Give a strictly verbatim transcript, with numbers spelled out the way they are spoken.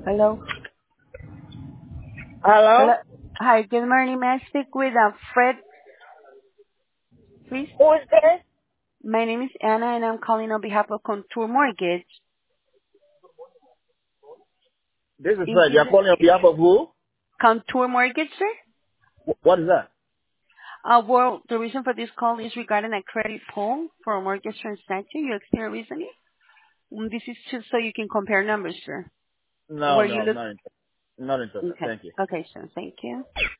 Hello. Hello? Hello. Hi, good morning. May I speak with uh, Fred, please? Who is this? My name is Anna, and I'm calling on behalf of Contour Mortgage. This is Is Fred. this You're calling on behalf of who? Contour Mortgage, sir? Wh- What is that? Uh, well, the reason for this call is regarding a credit pull for a mortgage transaction you experienced recently. Mm, This is just so you can compare numbers, sir. No, Where no, you I'm look... not interested. Not interested. Okay. Thank you. Okay, sir. Thank you.